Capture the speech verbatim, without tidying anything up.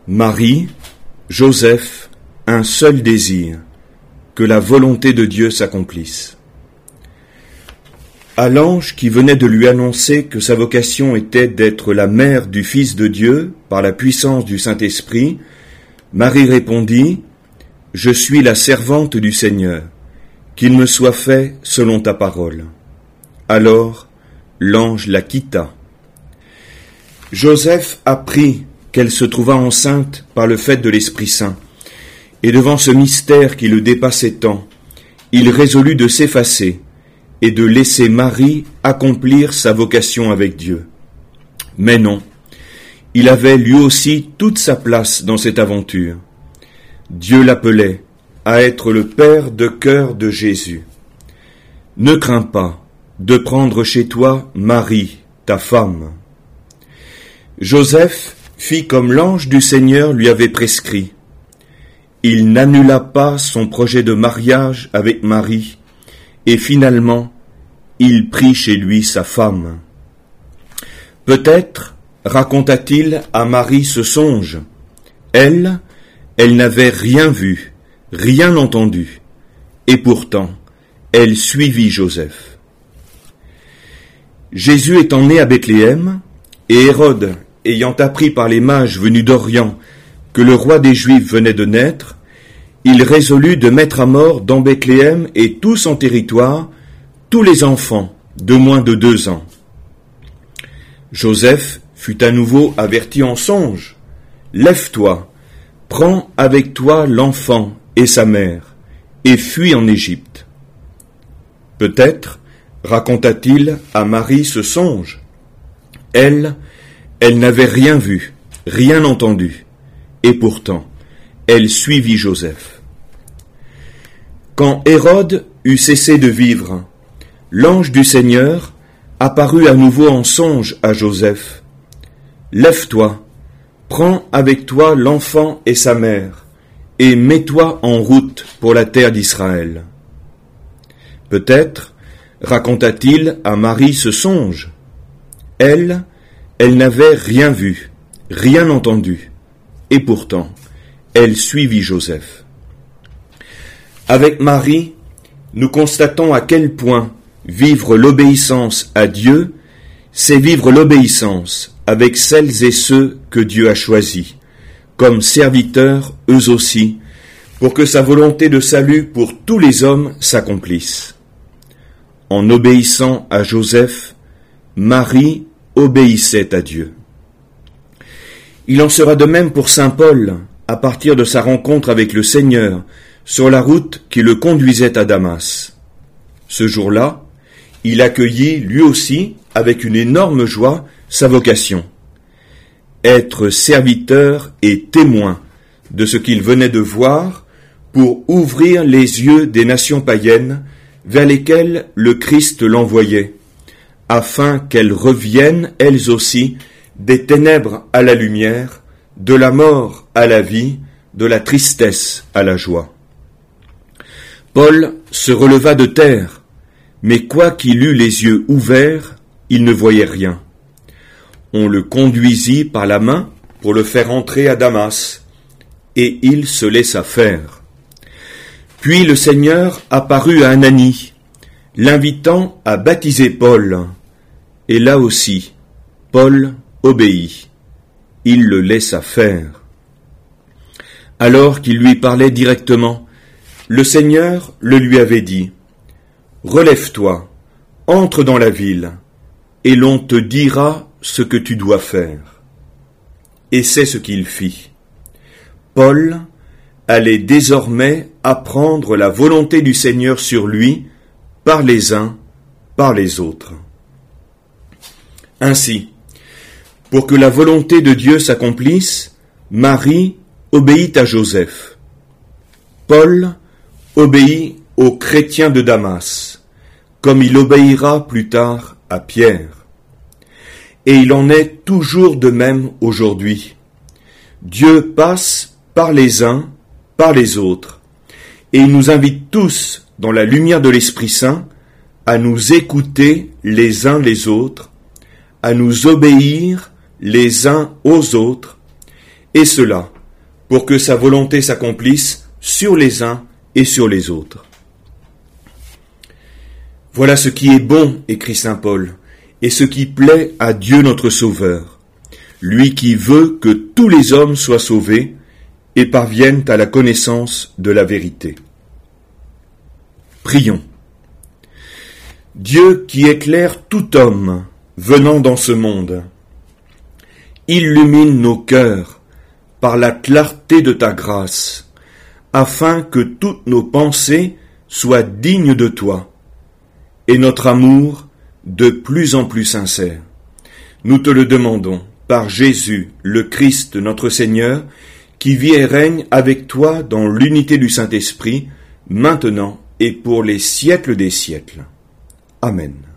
Marie, Joseph, un seul désir, que la volonté de Dieu s'accomplisse. À l'ange qui venait de lui annoncer que sa vocation était d'être la mère du Fils de Dieu par la puissance du Saint-Esprit, Marie répondit : « Je suis la servante du Seigneur, qu'il me soit fait selon ta parole. » Alors l'ange la quitta. Joseph apprit qu'elle se trouva enceinte par le fait de l'Esprit Saint, et devant ce mystère qui le dépassait tant, il résolut de s'effacer et de laisser Marie accomplir sa vocation avec Dieu. Mais non, il avait lui aussi toute sa place dans cette aventure. Dieu l'appelait à être le père de cœur de Jésus. Ne crains pas de prendre chez toi Marie, ta femme. Joseph fit comme l'ange du Seigneur lui avait prescrit. Il n'annula pas son projet de mariage avec Marie, et finalement, il prit chez lui sa femme. Peut-être raconta-t-il à Marie ce songe. Elle, elle n'avait rien vu, rien entendu, et pourtant, elle suivit Joseph. Jésus étant né à Bethléem, et Hérode, ayant appris par les mages venus d'Orient que le roi des Juifs venait de naître, il résolut de mettre à mort dans Bethléem et tout son territoire tous les enfants de moins de deux ans. Joseph fut à nouveau averti en songe. « Lève-toi, prends avec toi l'enfant et sa mère, et fuis en Égypte. » Peut-être raconta-t-il à Marie ce songe. Elle, elle n'avait rien vu, rien entendu, et pourtant, elle suivit Joseph. Quand Hérode eut cessé de vivre, l'ange du Seigneur apparut à nouveau en songe à Joseph. « Lève-toi, prends avec toi l'enfant et sa mère, et mets-toi en route pour la terre d'Israël. » Peut-être raconta-t-il à Marie ce songe. Elle, elle n'avait rien vu, rien entendu, et pourtant, elle suivit Joseph. Avec Marie, nous constatons à quel point vivre l'obéissance à Dieu, c'est vivre l'obéissance avec celles et ceux que Dieu a choisis, comme serviteurs eux aussi, pour que sa volonté de salut pour tous les hommes s'accomplisse. En obéissant à Joseph, Marie obéissait à Dieu. Il en sera de même pour saint Paul, à partir de sa rencontre avec le Seigneur, sur la route qui le conduisait à Damas. Ce jour-là, il accueillit, lui aussi, avec une énorme joie, sa vocation. Être serviteur et témoin de ce qu'il venait de voir pour ouvrir les yeux des nations païennes vers lesquelles le Christ l'envoyait, afin qu'elles reviennent, elles aussi, des ténèbres à la lumière, de la mort à la vie, de la tristesse à la joie. Paul se releva de terre, mais quoiqu'il eût les yeux ouverts, il ne voyait rien. On le conduisit par la main pour le faire entrer à Damas, et il se laissa faire. Puis le Seigneur apparut à Ananie, l'invitant à baptiser Paul, et là aussi, Paul obéit. Il le laissa faire. Alors qu'il lui parlait directement, le Seigneur le lui avait dit : « Relève-toi, entre dans la ville, et l'on te dira ce que tu dois faire. » Et c'est ce qu'il fit. Paul allait désormais apprendre la volonté du Seigneur sur lui, par les uns, par les autres. Ainsi, pour que la volonté de Dieu s'accomplisse, Marie obéit à Joseph. Paul obéit aux chrétiens de Damas, comme il obéira plus tard à Pierre. Et il en est toujours de même aujourd'hui. Dieu passe par les uns, par les autres, et il nous invite tous, dans la lumière de l'Esprit Saint, à nous écouter les uns les autres, à nous obéir les uns aux autres, et cela pour que sa volonté s'accomplisse sur les uns et sur les autres. Voilà ce qui est bon, écrit saint Paul, et ce qui plaît à Dieu notre Sauveur, lui qui veut que tous les hommes soient sauvés et parviennent à la connaissance de la vérité. Prions. Dieu qui éclaire tout homme venant dans ce monde, illumine nos cœurs par la clarté de ta grâce, afin que toutes nos pensées soient dignes de toi, et notre amour de plus en plus sincère. Nous te le demandons par Jésus, le Christ notre Seigneur, qui vit et règne avec toi dans l'unité du Saint-Esprit, maintenant et pour les siècles des siècles. Amen.